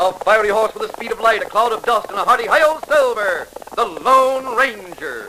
A fiery horse with the speed of light, a cloud of dust, and a hearty hi-yo Silver, the Lone Ranger.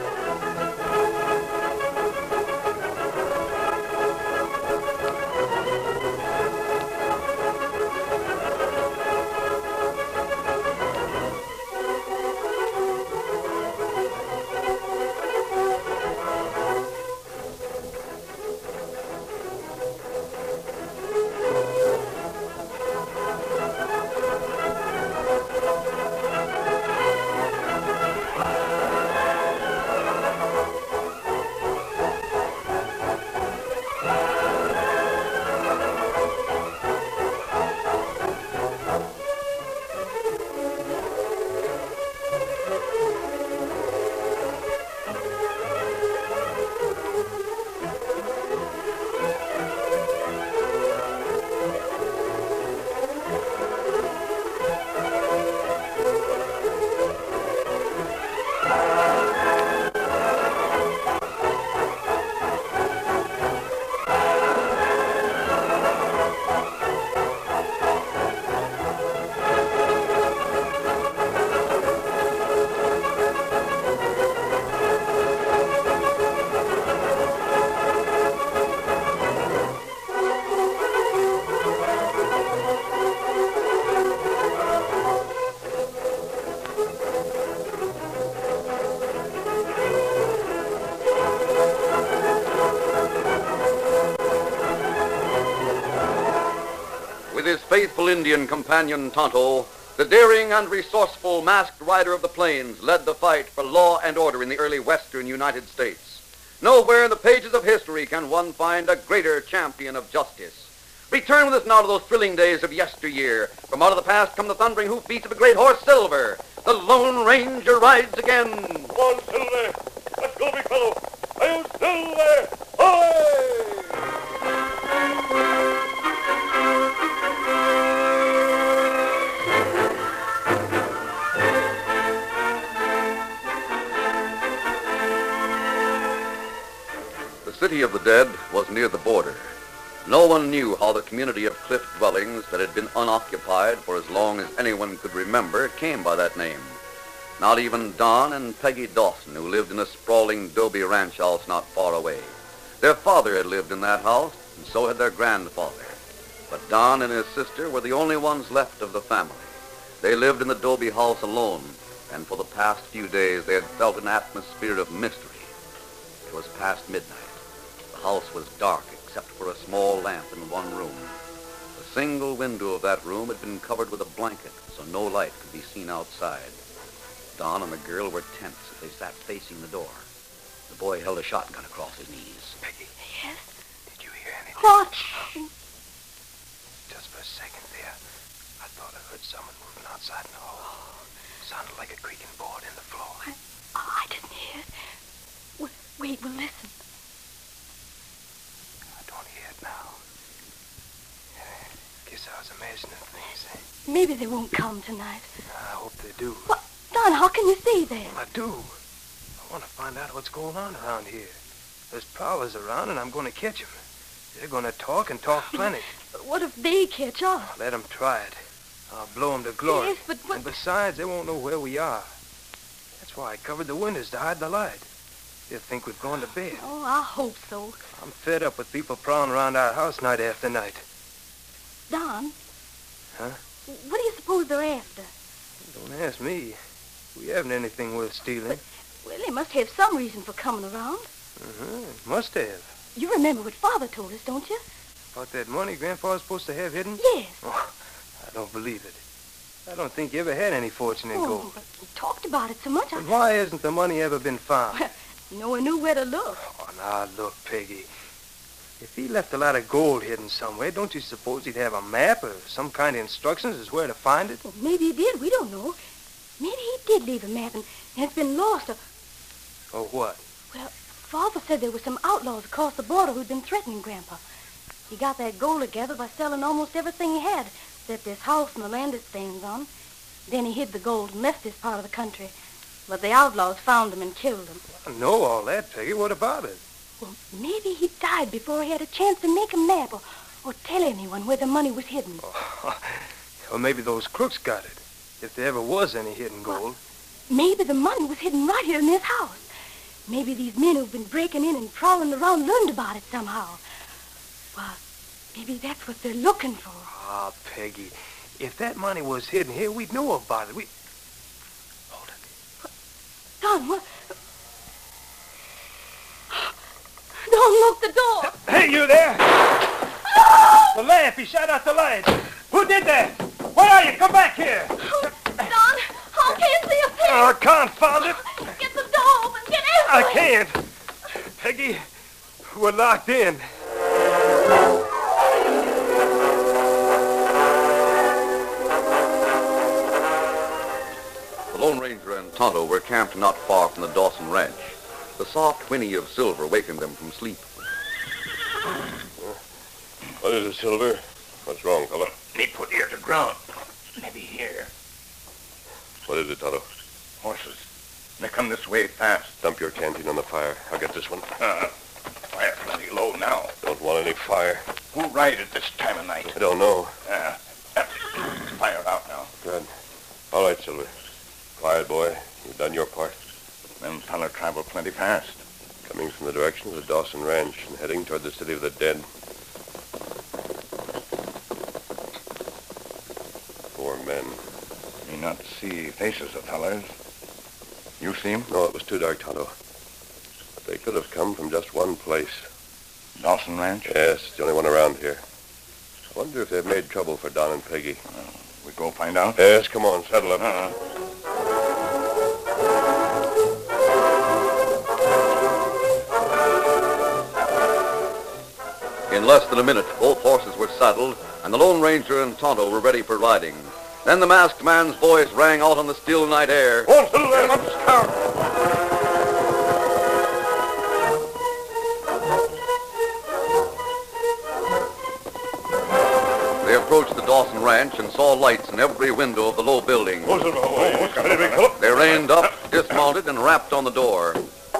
With his faithful Indian companion Tonto, the daring and resourceful masked rider of the plains led the fight for law and order in the early western United States. Nowhere in the pages of history can one find a greater champion of justice. Return with us now to those thrilling days of yesteryear. From out of the past come the thundering hoofbeats of a great horse, Silver. The Lone Ranger rides again. Come on, Silver. Let's go, big fellow. Hi-yo, Silver! Ahoy! The city of the dead was near the border. No one knew how the community of cliff dwellings that had been unoccupied for as long as anyone could remember came by that name. Not even Don and Peggy Dawson, who lived in a sprawling adobe ranch house not far away. Their father had lived in that house, and so had their grandfather. But Don and his sister were the only ones left of the family. They lived in the adobe house alone, and for the past few days they had felt an atmosphere of mystery. It was past midnight. The house was dark except for a small lamp in one room. The single window of that room had been covered with a blanket, so no light could be seen outside. Don and the girl were tense as they sat facing the door. The boy held a shotgun across his knees. Peggy. Yes? Did you hear anything? What? Just for a second there, I thought I heard someone moving outside in the hall. Sounded like a creaking board in the floor. I didn't hear it. Wait, well, listen. I don't hear it now. Guess I was imagining things. Maybe they won't come tonight. I hope they do. What? Don, how can you see that? I do. I want to find out what's going on around here. There's prowlers around, and I'm going to catch them. They're going to talk and talk plenty. What if they catch us? Let them try it. I'll blow them to glory. Yes, but what... And besides, they won't know where we are. That's why I covered the windows to hide the light. They'll think we've gone to bed. Oh, I hope so. I'm fed up with people prowling around our house night after night. Don? Huh? What do you suppose they're after? Don't ask me. We haven't anything worth stealing. Well, they must have some reason for coming around. Must have. You remember what Father told us, don't you? About that money Grandpa's supposed to have hidden? Yes. Oh, I don't believe it. I don't think you ever had any fortune in gold. But we talked about it so much. But why hasn't the money ever been found? No one knew where to look. Oh, now look, Peggy. If he left a lot of gold hidden somewhere, don't you suppose he'd have a map or some kind of instructions as where to find it? Well, maybe he did. We don't know. Maybe he did leave a map and it's been lost. Or what? Well, Father said there were some outlaws across the border who'd been threatening Grandpa. He got that gold together by selling almost everything he had, except this house and the land it stands on. Then he hid the gold and left this part of the country. But the outlaws found him and killed him. I know all that, Peggy. What about it? Well, maybe he died before he had a chance to make a map or tell anyone where the money was hidden. Oh, Or maybe those crooks got it, if there ever was any hidden gold. Maybe the money was hidden right here in this house. Maybe these men who've been breaking in and prowling around learned about it somehow. Well, maybe that's what they're looking for. Ah, Peggy, if that money was hidden here, we'd know about it. Hold it. Don, what? Don't lock the door. Hey, you there! The lamp! He shot out the light! Who did that? Where are you? Come back here! Don, I can't see a thing. Oh, confound it! Get the door open. Get in. I can't. Peggy, we're locked in. The Lone Ranger and Tonto were camped not far from the Dawson Ranch. The soft whinny of Silver wakened them from sleep. What is it, Silver? What's wrong, fella? Me put ear to ground. Maybe here. What is it, Tonto? Horses. They come this way fast. Dump your canteen on the fire. I'll get this one. Fire plenty low now. Don't want any fire. Who ride at this time of night? I don't know. Fire out now. Good. All right, Silver. Quiet, boy. You've done your part. Them feller travel plenty fast. Coming from the direction of the Dawson Ranch and heading toward the city of the dead. 4 men. Me not see faces of fellers. You see 'em? No, it was too dark, Tonto. But they could have come from just one place. Dawson Ranch? Yes, it's the only one around here. I wonder if they've made trouble for Don and Peggy. We go find out? Yes, come on, saddle up. In less than a minute, both horses were saddled, and the Lone Ranger and Tonto were ready for riding. Then the masked man's voice rang out on the still night air. On, Silver! Up, scout! They approached the Dawson Ranch and saw lights in every window of the low building. On, Silver! Oh, got it, big fellow. They reined up, dismounted, and rapped on the door.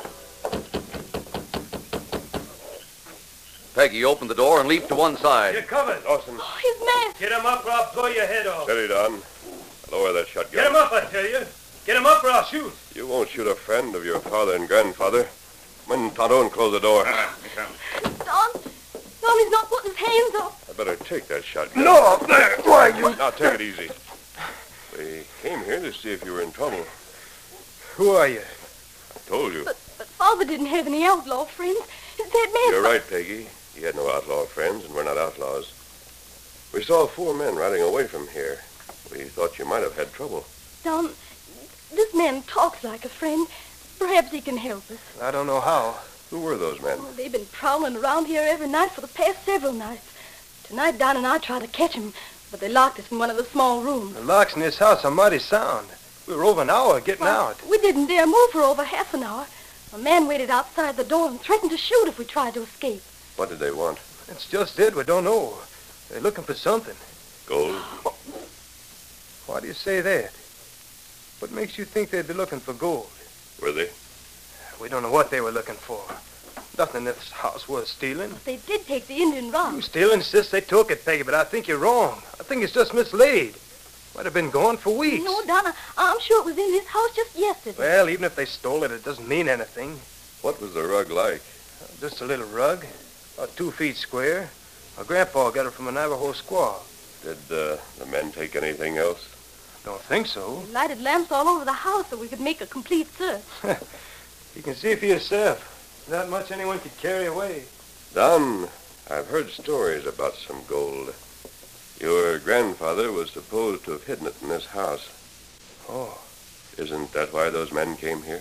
Peggy opened the door and leaped to one side. You're covered. Dawson, His mask. Get him up or I'll blow your head off. steady, Don. Lower that shotgun. Get him up, I tell you. Get him up or I'll shoot. You won't shoot a friend of your father and grandfather. Come in, Tonto, and close the door. Don, he's not putting his hands up. I better take that shotgun. No, there. Why, you... Now, take it easy. We came here to see if you were in trouble. Who are you? I told you. But Father didn't have any outlaw friends. That man... You're right, Peggy. He had no outlaw friends, and we're not outlaws. We saw 4 men riding away from here. We thought you might have had trouble. Don, this man talks like a friend. Perhaps he can help us. I don't know how. Who were those men? Oh, they've been prowling around here every night for the past several nights. Tonight, Don and I tried to catch him, but they locked us in one of the small rooms. The locks in this house are mighty sound. We were over an hour getting out. We didn't dare move for over half an hour. A man waited outside the door and threatened to shoot if we tried to escape. What did they want? It's just it. We don't know. They're looking for something. Gold? Why do you say that? What makes you think they'd be looking for gold? Were they? We don't know what they were looking for. Nothing in this house worth stealing. They did take the Indian rod. You still insist they took it, Peggy, but I think you're wrong. I think it's just mislaid. Might have been gone for weeks. No, Donna, I'm sure it was in this house just yesterday. Well, even if they stole it, it doesn't mean anything. What was the rug like? Just a little rug, about 2 feet square. My grandpa got it from a Navajo squaw. Did the men take anything else? Don't think so. We lighted lamps all over the house so we could make a complete search. You can see for yourself. Not much anyone could carry away. Don, I've heard stories about some gold. Your grandfather was supposed to have hidden it in this house. Oh, Isn't that why those men came here?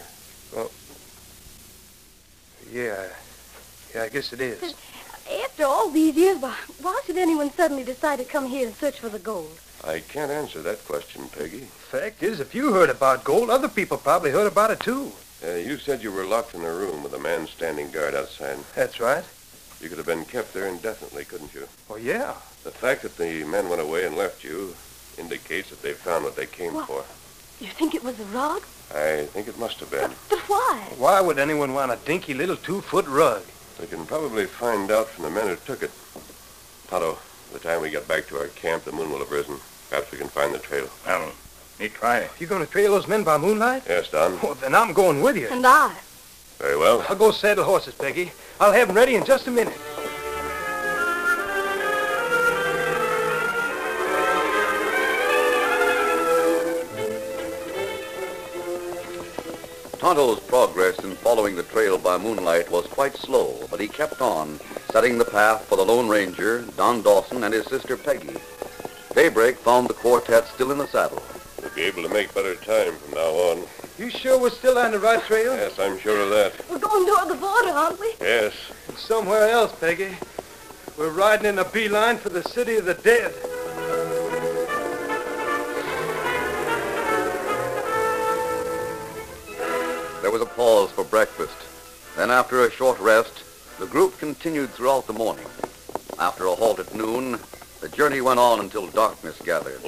yeah. Yeah, I guess it is. After all these years, why should anyone suddenly decide to come here and search for the gold? I can't answer that question, Peggy. Fact is, if you heard about gold, other people probably heard about it, too. You said you were locked in a room with a man standing guard outside. That's right. You could have been kept there indefinitely, couldn't you? Oh, yeah. The fact that the men went away and left you indicates that they found what they came for. You think it was a rug? I think it must have been. But why? Why would anyone want a dinky little 2-foot rug? They can probably find out from the men who took it. Tonto, by the time we get back to our camp, the moon will have risen. Perhaps we can find the trail. Well, me try. You going to trail those men by moonlight? Yes, Don. Well, then I'm going with you. And I. Very well. I'll go saddle horses, Peggy. I'll have them ready in just a minute. Tonto's progress in following the trail by moonlight was quite slow, but he kept on, setting the path for the Lone Ranger, Don Dawson, and his sister Peggy. Daybreak found the quartet still in the saddle. We'll be able to make better time from now on. You sure we're still on the right trail? Yes, I'm sure of that. We're going toward the border, aren't we? Yes. Somewhere else, Peggy. We're riding in a beeline for the city of the dead. There was a pause for breakfast. Then, after a short rest, the group continued throughout the morning. After a halt at noon, the journey went on until darkness gathered.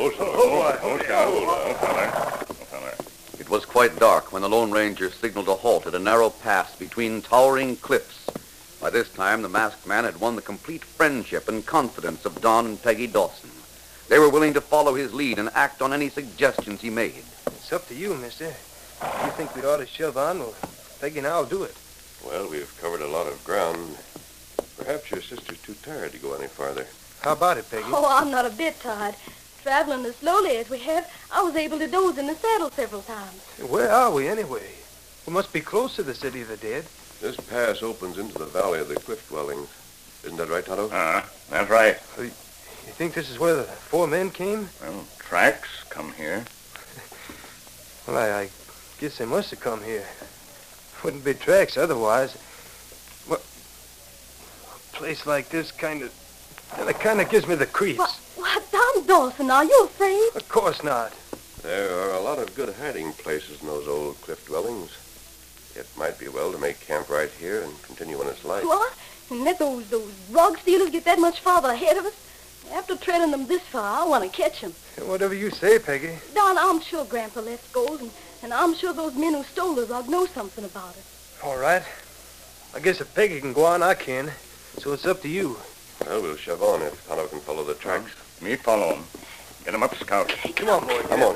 It was quite dark when the Lone Ranger signaled a halt at a narrow pass between towering cliffs. By this time, the masked man had won the complete friendship and confidence of Don and Peggy Dawson. They were willing to follow his lead and act on any suggestions he made. It's up to you, mister. If you think we'd ought to shove on, well, Peggy and I'll do it. Well, we've covered a lot of ground. Perhaps your sister's too tired to go any farther. How about it, Peggy? Oh, I'm not a bit tired. Traveling as slowly as we have, I was able to doze in the saddle several times. Where are we, anyway? We must be close to the city of the dead. This pass opens into the valley of the cliff dwellings. Isn't that right, Tonto? That's right. You think this is where the four men came? Well, tracks come here. Well, I guess they must have come here. Wouldn't be tracks otherwise. Well, a place like this kind of gives me the creeps. What, Don Dawson, are you afraid? Of course not. There are a lot of good hiding places in those old cliff dwellings. It might be well to make camp right here and continue on its life. What? And let those rug stealers get that much farther ahead of us? After trailing them this far, I want to catch them. Whatever you say, Peggy. Don, I'm sure Grandpa left gold, and I'm sure those men who stole the rug know something about it. All right. I guess if Peggy can go on, I can. So it's up to you. Well, we'll shove on if Tonto can follow the tracks. Me follow him. Get him up, Scout. Come on, boy. Come on.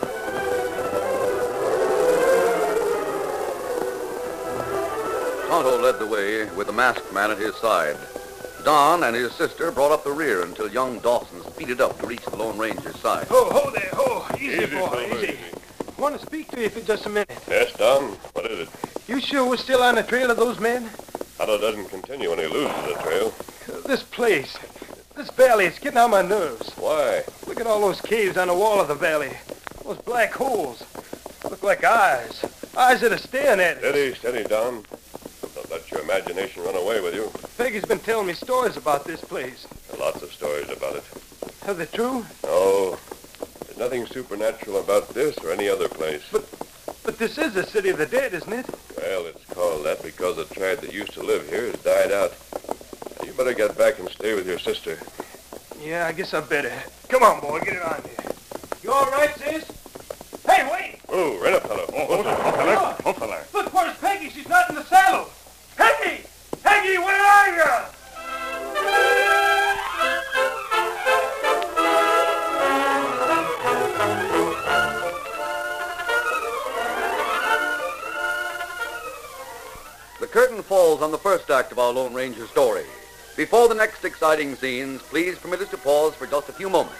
Tonto led the way with the masked man at his side. Don and his sister brought up the rear until young Dawson speeded up to reach the Lone Ranger's side. Oh, there. Oh, easy, boy, Silver, easy. I want to speak to you for just a minute. Yes, Don. What is it? You sure we're still on the trail of those men? Tonto doesn't continue when he loses the trail. This place, this valley, it's getting on my nerves. Why? Look at all those caves on the wall of the valley. Those black holes. Look like eyes. Eyes that are staring at us. Steady, Don. Don't let your imagination run away with you. Peggy's been telling me stories about this place. There are lots of stories about it. Are they true? No, there's nothing supernatural about this or any other place. But this is the city of the dead, isn't it? Well, it's called that because the tribe that used to live here has died out. You better get back and stay with your sister. Yeah, I guess I better. Come on, boy, get it on here. You all right, sis? Hey, wait! Oh, right up, Tonto. Oh, feller. Look, where's Peggy? She's not in the saddle. Peggy! Peggy, where are you? The curtain falls on the first act of our Lone Ranger story. Before the next exciting scenes, please permit us to pause for just a few moments.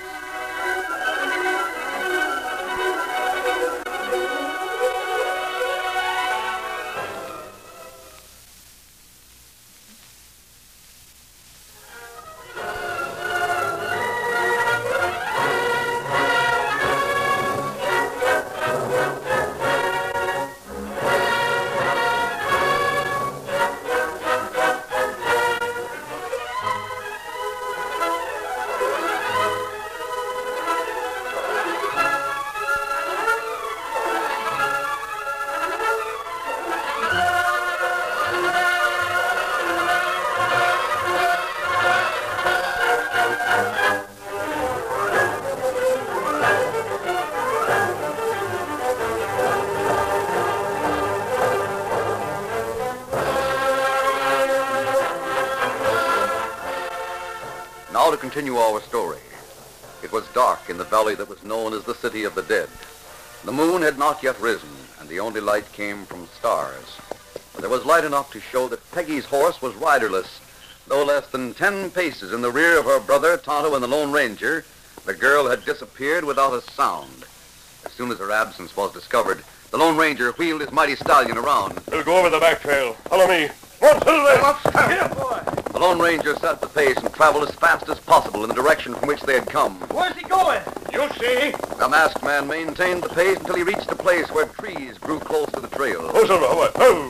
Now to continue our story. It was dark in the valley that was known as the City of the Dead. The moon had not yet risen, and the only light came from stars. But there was light enough to show that Peggy's horse was riderless. Though less than 10 paces in the rear of her brother, Tonto, and the Lone Ranger, the girl had disappeared without a sound. As soon as her absence was discovered, the Lone Ranger wheeled his mighty stallion around. We'll go over the back trail. Follow me. Come on, Silver. Here, boy. The Lone Ranger set the pace and traveled as fast as possible in the direction from which they had come. Where's he going? You see? The masked man maintained the pace until he reached a place where trees grew close to the trail. Oh, Silver, what? Oh!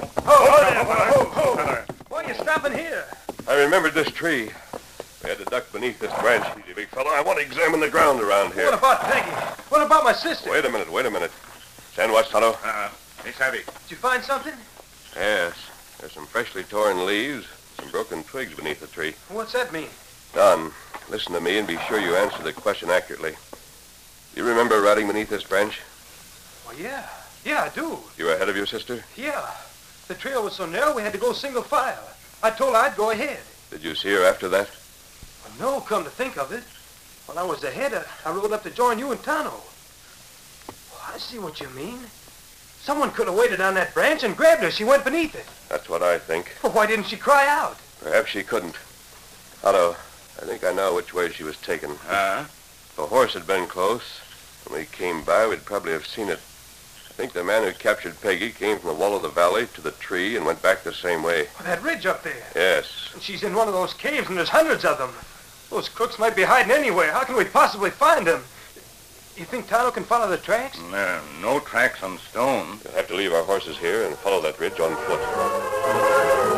Why are you stopping here? I remembered this tree. We had to duck beneath this branch, you big fellow. I want to examine the ground around here. What about Peggy? What about my sister? Wait a minute. Stand watch, Tonto. Miss Abby. Did you find something? Yes. There's some freshly torn leaves, some broken twigs beneath the tree. What's that mean? Don, listen to me and be sure you answer the question accurately. You remember riding beneath this branch? Well, yeah. Yeah, I do. You were ahead of your sister? Yeah. The trail was so narrow we had to go single file. I told her I'd go ahead. Did you see her after that? Well, no, come to think of it. When I was ahead, I rode up to join you and Tonto. Oh, I see what you mean. Someone could have waited on that branch and grabbed her. She went beneath it. That's what I think. Well, why didn't she cry out? Perhaps she couldn't. Tonto, I think I know which way she was taken. If a horse had been close, when we came by, we'd probably have seen it. I think the man who captured Peggy came from the wall of the valley to the tree and went back the same way. Well, that ridge up there. Yes. And she's in one of those caves, and there's hundreds of them. Those crooks might be hiding anywhere. How can we possibly find them? You think Tonto can follow the tracks? There are no tracks on stone. We'll have to leave our horses here and follow that ridge on foot.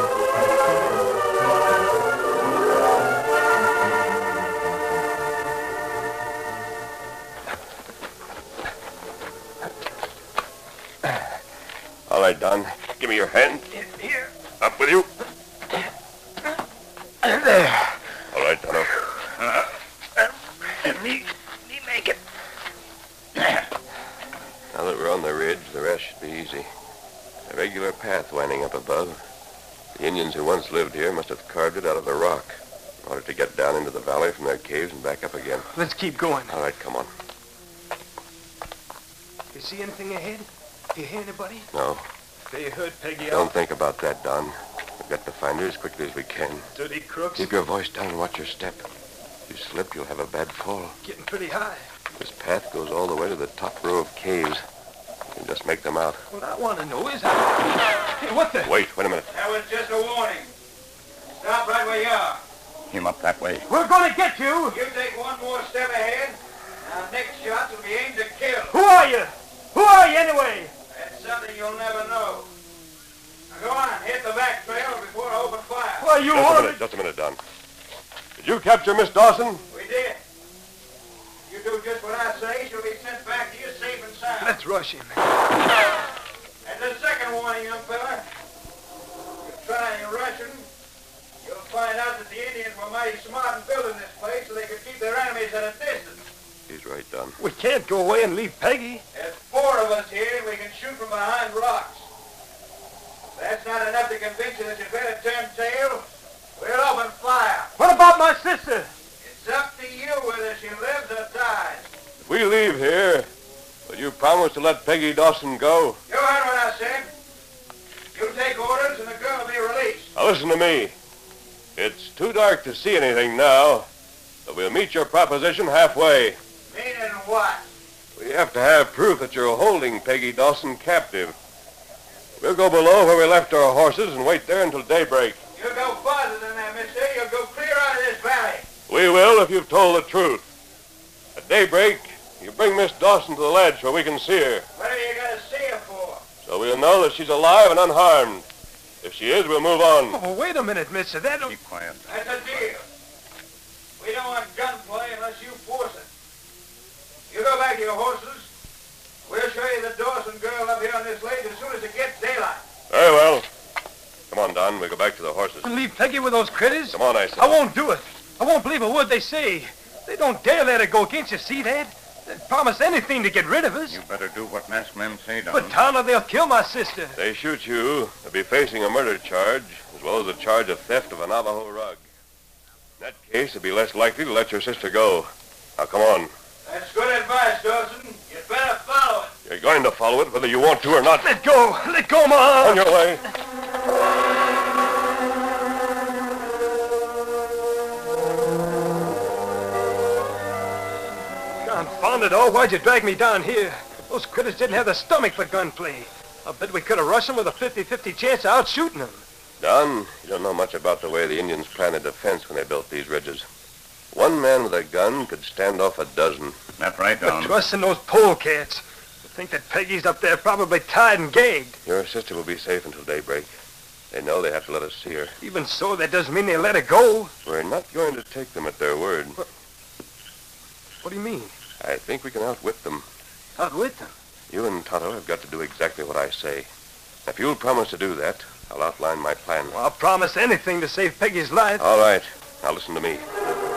All right, Don. Give me your hand. Here. Up with you. There. All right, Tonto. Me make it. Now that we're on the ridge, the rest should be easy. A regular path winding up above. The Indians who once lived here must have carved it out of the rock in order to get down into the valley from their caves and back up again. Let's keep going. All right, come on. You see anything ahead? You hear anybody? No, They heard Peggy don't out. think about that, Don. We've got to find her as quickly as we can. Dirty crooks. Keep your voice down and watch your step. If you slip, you'll have a bad fall. Getting pretty high. This path goes all the way to the top row of caves. You can just make them out. What I want to know is how... Hey, what the... Wait a minute. That was just a warning. Stop right where you are. Him up that way. We're going to get you. You take one more step ahead, and our next shots will be aimed to kill. Who are you? Who are you anyway? That's something you'll never know. Now go on, hit the back trail before I open fire. Why, you ordered... Just a minute, Don. Did you capture Miss Dawson? We did. You do just what I say, she'll be sent back to you safe and sound. Let's rush him. And the second warning, young fella. If you try and rush him, you'll find out that the Indians were mighty smart in building this place so they could keep their enemies at a distance. He's right, Don. We can't go away and leave Peggy. There's 4 of us here, and we can shoot from behind rocks. If that's not enough to convince you that you'd better turn tail, we'll open fire. What about my sister? It's up to you whether she lives or dies. If we leave here, will you promise to let Peggy Dawson go? You heard what I said. You take orders, and the girl will be released. Now listen to me. It's too dark to see anything now, but we'll meet your proposition halfway. Meaning what? We have to have proof that you're holding Peggy Dawson captive. We'll go below where we left our horses and wait there until daybreak. You'll go farther than that, mister. You'll go clear out of this valley. We will if you've told the truth. At daybreak, you bring Miss Dawson to the ledge where we can see her, What are you going to see her for? so we'll know that she's alive and unharmed. If she is, we'll move on. Oh, wait a minute, mister. That don't... Keep quiet. That's a deal. We don't want gunplay unless you force it. You go back to your horses. We'll show you the Dawson girl up here on this ledge as soon as it gets daylight. Very well. Come on, Don. We'll go back to the horses. Leave Peggy with those critters? Come on, I said. I won't do it. I won't believe a word they say. They don't dare let her go. Can't you see that? They'd promise anything to get rid of us. You better do what masked men say, Don. But, Tonto, they'll kill my sister. If they shoot you, they'll be facing a murder charge, as well as a charge of theft of a Navajo rug. In that case, they'll be less likely to let your sister go. Now, come on. That's good advice, Dawson. You'd better follow it. You're going to follow it whether you want to or not. Let go! Let go, Ma! On your way. Confound it all, why'd you drag me down here? Those critters didn't have the stomach for gunplay. I bet we could have rushed them with a 50-50 chance of outshooting them. Don, you don't know much about the way the Indians planned a defense when they built these ridges. One man with a gun could stand off a dozen. That's right, But trust in those polecats. To think that Peggy's up there probably tied and gagged. Your sister will be safe until daybreak. They know they have to let us see her. Even so, that doesn't mean they let her go. We're not going to take them at their word. What do you mean? I think we can outwit them. Outwit them? You and Tonto have got to do exactly what I say. If you'll promise to do that, I'll outline my plan. Well, I'll promise anything to save Peggy's life. All right. Now listen to me.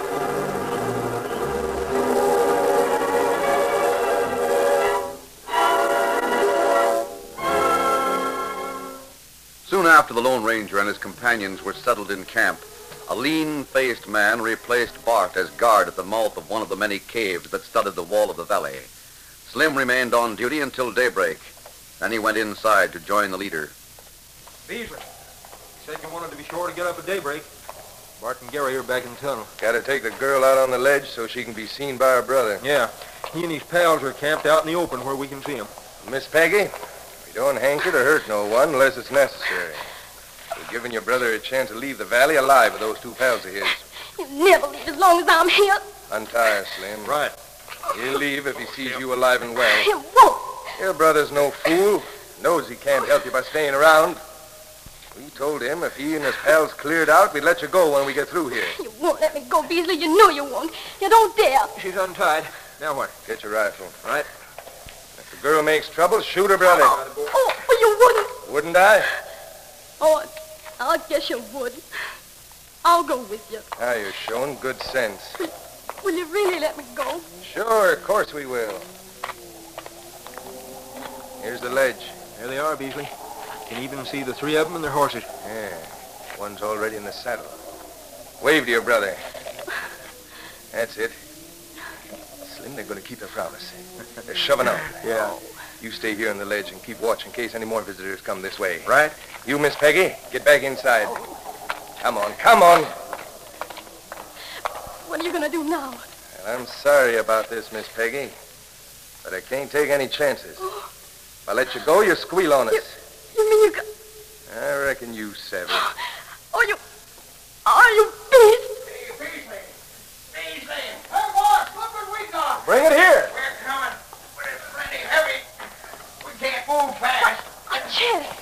Soon after the Lone Ranger and his companions were settled in camp, a lean-faced man replaced Bart as guard at the mouth of one of the many caves that studded the wall of the valley. Slim remained on duty until daybreak. Then he went inside to join the leader. Beasley, you said you wanted to be sure to get up at daybreak. Bart and Gary are back in the tunnel. Gotta take the girl out on the ledge so she can be seen by her brother. Yeah, he and his pals are camped out in the open where we can see them. Miss Peggy, we don't hanker to hurt no one unless it's necessary. We're giving your brother a chance to leave the valley alive with those two pals of his. He'll never leave as long as I'm here. Untie her, Slim. Right. He'll leave if he sees you alive and well. He won't. Your brother's no fool. Knows he can't help you by staying around. We told him if he and his pals cleared out, we'd let you go when we get through here. You won't let me go, Beasley. You know you won't. You don't dare. She's untied. Now what? Get your rifle. Right. If the girl makes trouble, shoot her brother. Oh, you wouldn't. Wouldn't I? Oh, I guess you would. I'll go with you. Now you're showing good sense. Will you really let me go? Sure, of course we will. Here's the ledge. There they are, Beasley. Can even see the three of them and their horses. Yeah, one's already in the saddle. Wave to your brother. That's it. Slim, they're going to keep their promise. They're shoving out. Yeah. You stay here on the ledge and keep watch in case any more visitors come this way. Right? You, Miss Peggy, get back inside. Come on, come on. What are you going to do now? Well, I'm sorry about this, Miss Peggy, but I can't take any chances. If I let you go, you squeal on us. You mean you got... I reckon you savvy. Are you beast? Beasley! Beasley! Hey, boss, look what we got! Bring it here. We're coming, but it's plenty heavy. We can't move fast. A chest.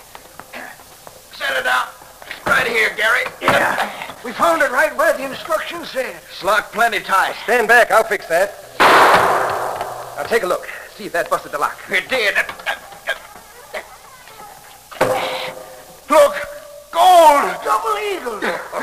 Set it down. Right here, Gary. Yeah. We found it right where the instructions said. It's locked plenty tight. Stand back. I'll fix that. Now take a look. See if that busted the lock. It did. Look! Gold! Double eagle!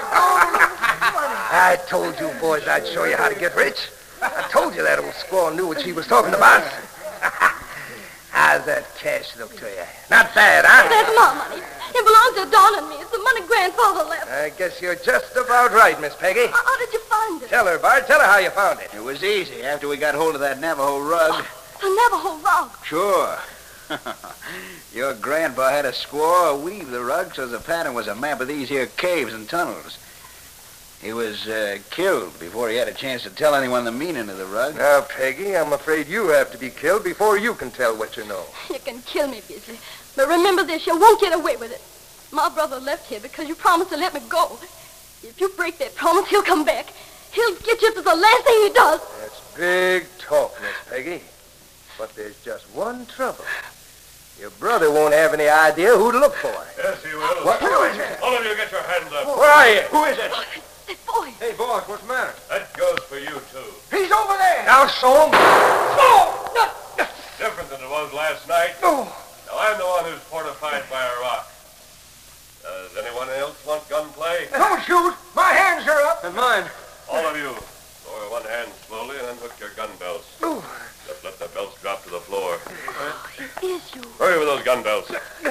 I told you boys I'd show you how to get rich. I told you that old squaw knew what she was talking about. How's that cash look to you? Not bad, huh? That's my money. It belongs to Don and me. It's the money Grandfather left. I guess you're just about right, Miss Peggy. How did you find it? Tell her, Bart. Tell her how you found it. It was easy after we got hold of that Navajo rug. The Navajo rug. Sure. Your grandpa had a squaw weave the rug so the pattern was a map of these here caves and tunnels. He was killed before he had a chance to tell anyone the meaning of the rug. Now, Peggy, I'm afraid you have to be killed before you can tell what you know. You can kill me, Beasley. But remember this, you won't get away with it. My brother left here because you promised to let me go. If you break that promise, he'll come back. He'll get you if it's the last thing he does. That's big talk, Miss Peggy. But there's just one trouble. Your brother won't have any idea who to look for. Yes, he will. What? Who is it? All of you get your hands up. Where are you? Who is it? That boy. Hey, boss, what's the matter? That goes for you, too. He's over there. Now, show him. Different than it was last night. Oh. Now, I'm the one who's fortified by a rock. Does anyone else want gunplay? Don't shoot. My hands are up. And mine. All of you, lower one hand slowly and unhook your gun belts. Just let the belts drop to the floor. It is you. Hurry with those gun belts.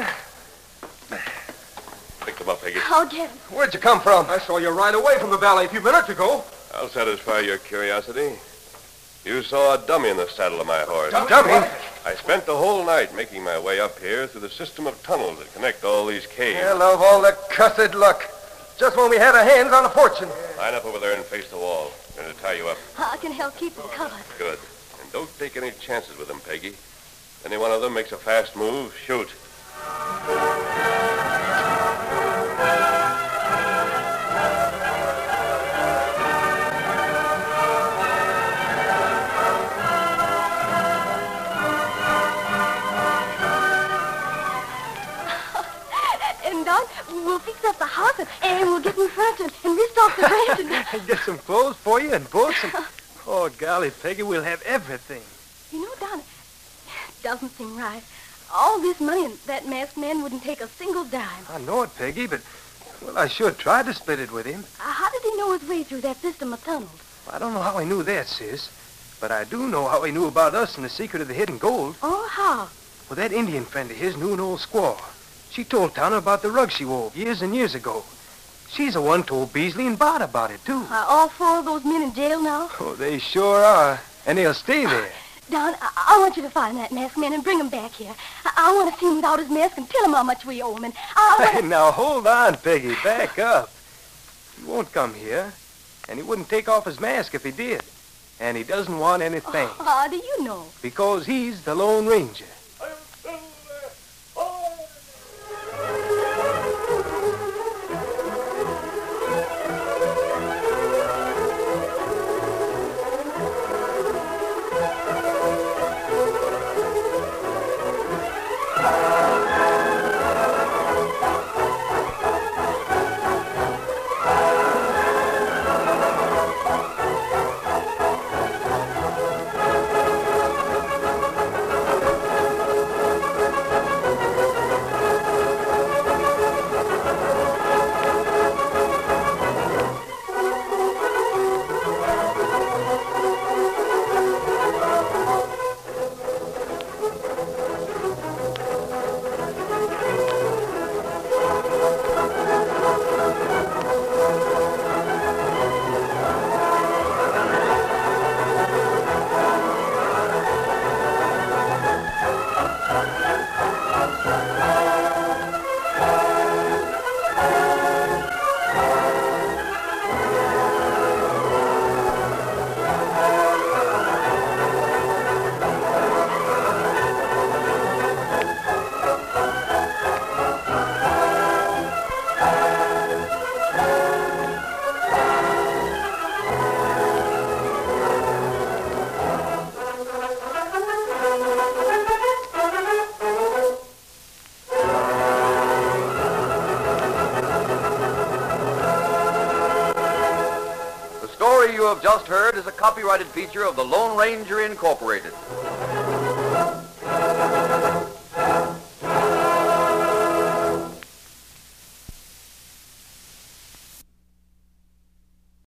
Pick them up, Peggy. I'll get him. Where'd you come from? I saw you ride away from the valley a few minutes ago. I'll satisfy your curiosity. You saw a dummy in the saddle of my horse. Dummy? I spent the whole night making my way up here through the system of tunnels that connect all these caves. Hell of all the cussed luck. Just when we had our hands on a fortune. Line up over there and face the wall. I'm going to tie you up. I can help keep them covered. Good. And don't take any chances with them, Peggy. If any one of them makes a fast move, shoot. And Don, we'll fix up the house and we'll get new furniture and restock the ranch and... Get some clothes for you and books and... Oh, golly, Peggy, we'll have everything. You know, Don, it doesn't seem right. All this money and that masked man wouldn't take a single dime. I know it, Peggy, but... Well, I sure tried to split it with him. How did he know his way through that system of tunnels? I don't know how he knew that, sis. But I do know how he knew about us and the secret of the hidden gold. Oh, how? Well, that Indian friend of his knew an old squaw. She told Towner about the rug she wove years and years ago. She's the one told Beasley and Bart about it, too. Are all four of those men in jail now? Oh, they sure are. And they'll stay there. Don, I want you to find that masked man and bring him back here. I want to see him without his mask and tell him how much we owe him. And Hey, now, hold on, Peggy. Back up. He won't come here. And he wouldn't take off his mask if he did. And he doesn't want anything. How do you know? Because he's the Lone Ranger. The story you have just heard is a copyrighted feature of the Lone Ranger Incorporated.